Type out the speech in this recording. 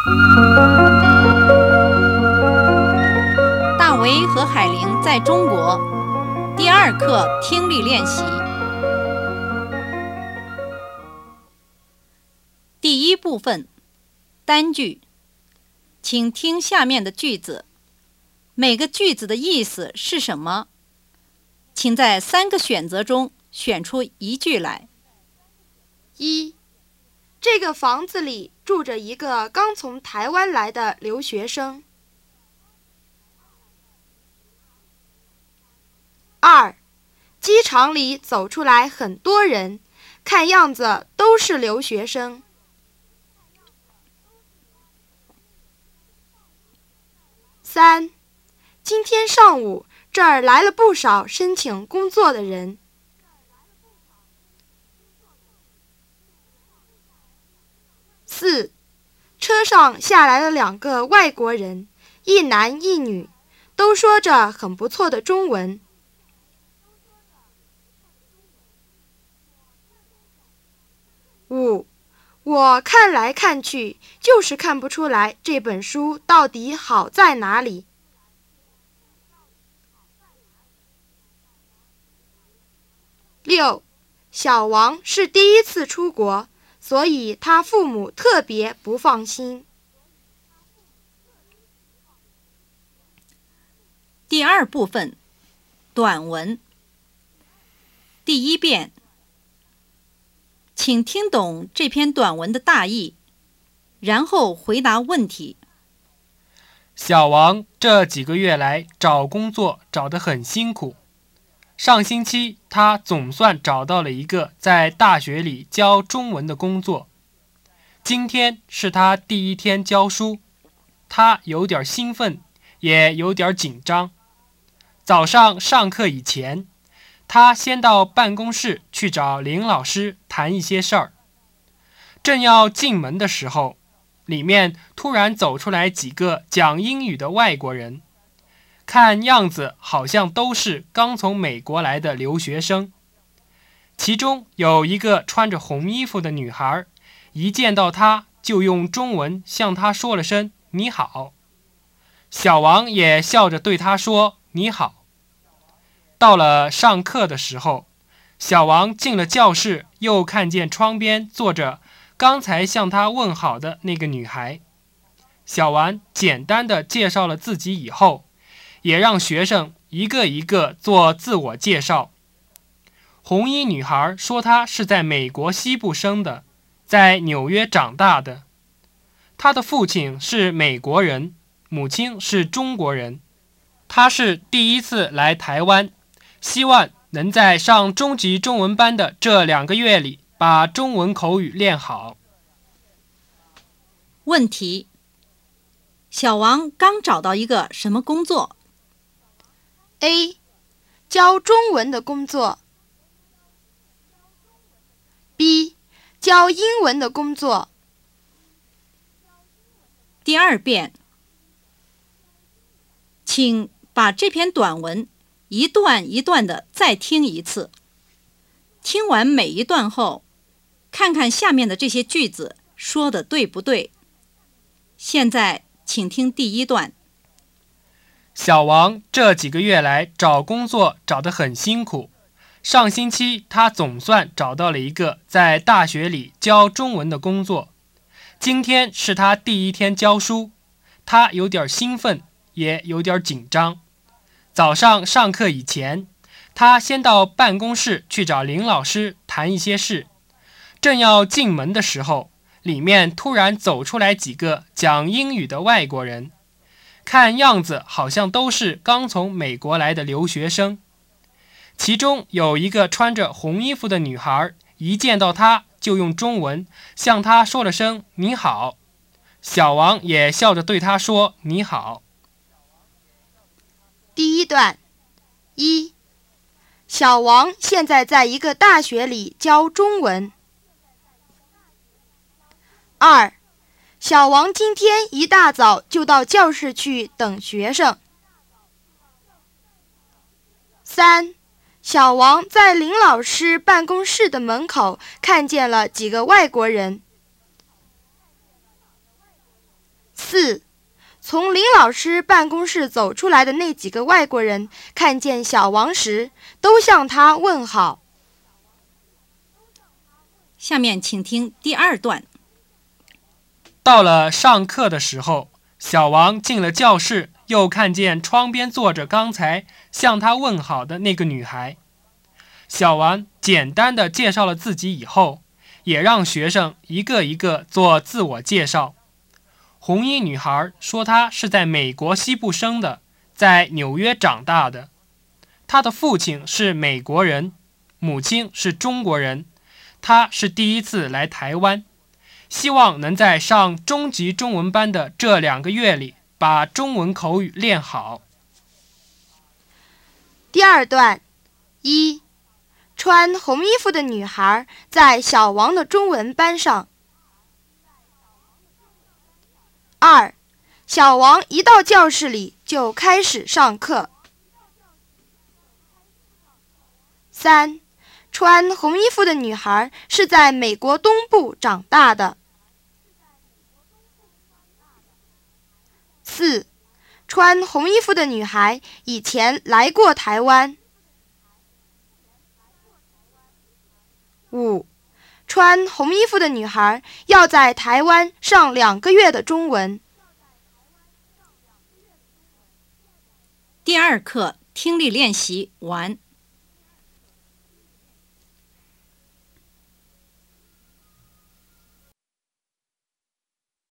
大为和海玲在中国第2课听力练习。第1部分，单句，请听下面的句子，每个句子的意思是什么？请在3个选择中选出一句来。 1. 这个房子里住着一个刚从台湾来的留学生。2. 机场里走出来很多人，看样子都是留学生。3. 今天上午这儿来了不少申请工作的人。4. 车上下来了2个外国人，一男一女，都说着很不错的中文。5. 我看来看去，就是看不出来这本书到底好在哪里。6. 小王是第1次出国，所以他父母特别不放心。 第2部分，短文。第1遍，请听懂这篇短文的大意，然后回答问题。 小王这几个月来找工作找得很辛苦。上星期他总算找到了一个在大学里教中文的工作。今天是他第1天教书，他有点兴奋，也有点紧张。早上上课以前，他先到办公室去找林老师谈一些事儿。正要进门的时候，里面突然走出来几个讲英语的外国人，看样子好像都是刚从美国来的留学生。其中有一个穿着红衣服的女孩，一见到他就用中文向他说了声你好。小王也笑着对他说你好。到了上课的时候，小王进了教室，又看见窗边坐着刚才向他问好的那个女孩。小王简单的介绍了自己以后，也让学生一个一个做自我介绍。红衣女孩说她是在美国西部生的，在纽约长大的。她的父亲是美国人，母亲是中国人。她是第1次来台湾，希望能在上中级中文班的这2个月里把中文口语练好。 问题：小王刚找到一个什么工作？ A. 教中文的工作。 B. 教英文的工作。 第2遍，请把这篇短文一段一段的再听一次。听完每一段后，看看下面的这些句子说的对不对。现在请听第1段。 小王这几个月来找工作找得很辛苦。上星期他总算找到了一个在大学里教中文的工作。今天是他第1天教书，他有点兴奋，也有点紧张。早上上课以前，他先到办公室去找林老师谈一些事。正要进门的时候，里面突然走出来几个讲英语的外国人，看样子好像都是刚从美国来的留学生。其中有一个穿着红衣服的女孩，一见到他就用中文向他说了声你好。小王也笑着对他说你好。 第1段。1. 小王现在在一个大学里教中文。2. 小王今天一大早就到教室去等学生。3. 小王在林老师办公室的门口看见了几个外国人。 4. 从林老师办公室走出来的那几个外国人看见小王时，都向他问好。 下面请听第2段。 到了上课的时候，小王进了教室，又看见窗边坐着刚才向他问好的那个女孩。小王简单地介绍了自己以后，也让学生一个一个做自我介绍。红衣女孩说她是在美国西部生的，在纽约长大的。她的父亲是美国人，母亲是中国人。她是第一次来台湾，希望能在上中级中文班的这2个月里把中文口语练好。 第2段：1. 穿红衣服的女孩在小王的中文班上。2. 小王一到教室里就开始上课。3. 穿红衣服的女孩是在美国东部长大的。4. 穿红衣服的女孩以前来过台湾。5. 穿红衣服的女孩要在台湾上2个月的中文。 第2课听力练习完。